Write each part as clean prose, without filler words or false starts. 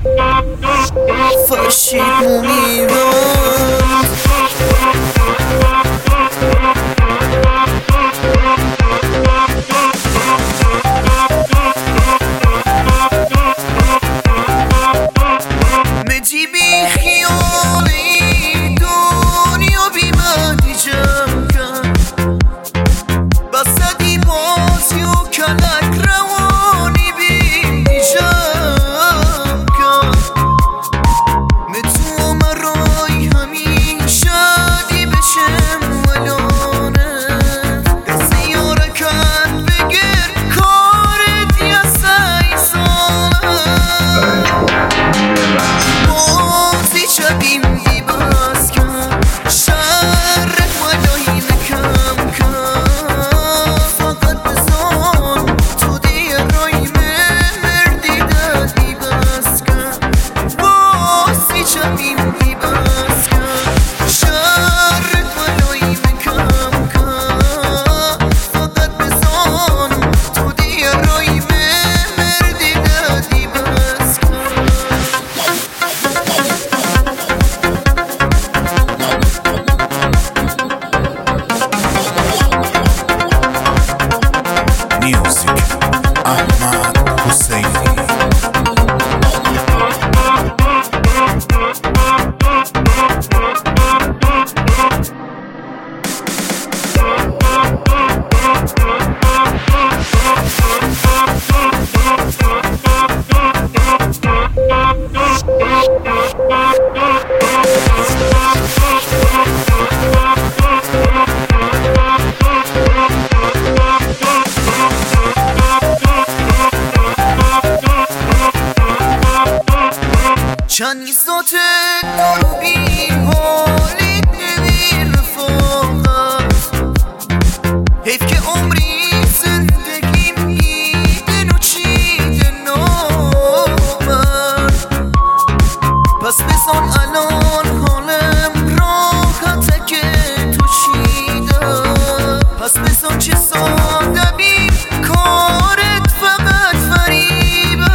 فرشید میرم مجی بی خیالی دنیا بی مدی جمع کن بسدی بازی و کلک روانی بی جمع کن متو مرای همیشه دی بشم ولانه دستی یارکت بگر کارت یا سیسانه بازی شبیم دی بس کن شرک ولایی مکم کن فقط بزن تو دی رای مردی دادی بس کن بازی شبیم دی بس کن شرک ولایی مکم کن فقط بزن تو دی رای مردی دادی بس کن میوزیک احمد حسینی. چند ذات دارو بی حالیت نمی رفاقت حیف که عمری زندگیم ایدن و چیدن نامن پس بزن الان حالم راحته که تو چیدم پس بزن چه ساده بیم کارت فقط فریبه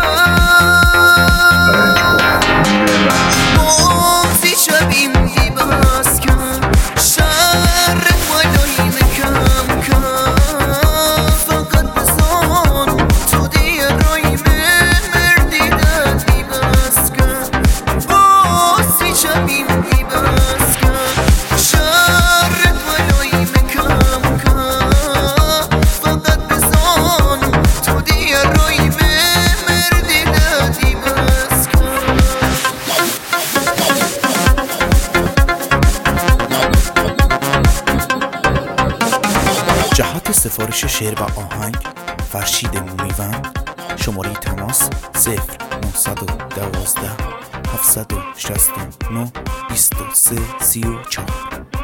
بازی شبیم دی بس کن شرک ولایی مکم کن فقط بزن تو دی رای مردی دادی بس کن بازی شبیم دی بس کن شرک ولایی مکم کن فقط بزن تو دی رای مردی دادی بس کن جهت سفارش شعر و آهنگ فرشید مومیوند. شماره تماس 0912 769 23 34.